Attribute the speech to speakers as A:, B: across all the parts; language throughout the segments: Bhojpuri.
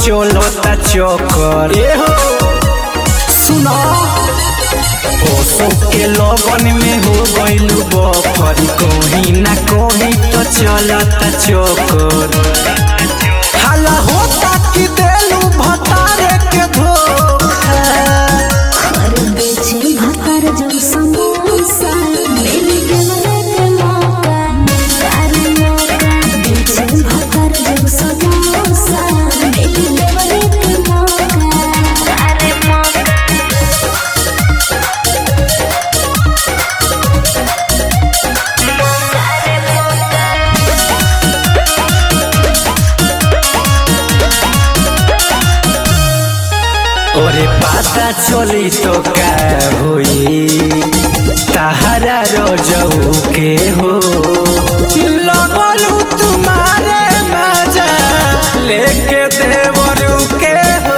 A: चलता चक्कर सुना ओसो के लगन में हो गइलू बफर कहीं ना कहीं तो चलता चक्कर हाला होता कि देलू भतारे के धोखा
B: बेचे भतार जब समोसा मेरी देवरे के मौका सारे मौका बेचे भतार जब समोसा मेरी देवरे के मौका सारे मौका
A: ओरे पता चली तो का होई तहरा रोजऊ के हो लगलू तुम्हारे मजा लेके देवरू के हो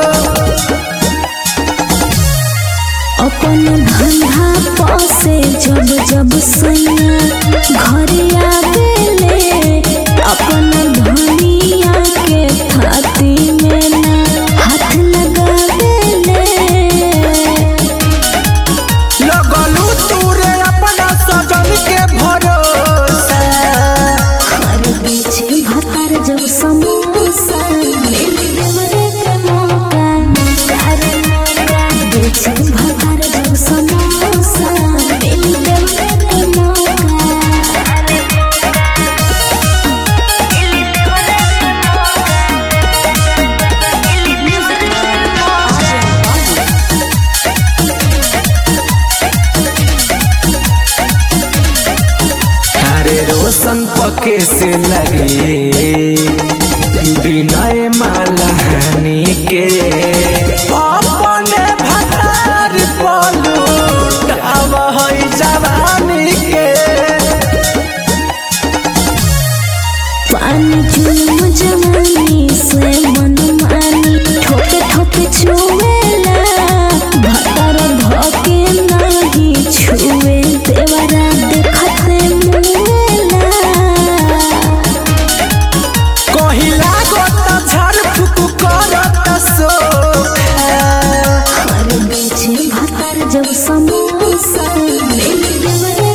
B: अपन धंधा पासे जब जब सैया घरे आवेले अपन धनिया के थाती में ना हाथ लगावेले
A: लगलू तूरे अपना सजन के भरोसा
B: घर बेचे भतार जब समोसा मेरी देवरे के मौका सारे मौका बेचे भतार जब समोसा मेरी देवरे के मौका सारे
A: अरे रोशन पके से लगे बिनय मालहानी के अपने भतार पलू अब है जवानी के
B: पानी जुलम जवानी से मन मानी ठोके ठोके छुएला भतार धोके नहीं छुए देवरा देखते मुएला
A: कहिला गोता झाड़ फूक करत सोखा
B: घर बेचे भतार जब समोसा मेरी देवरे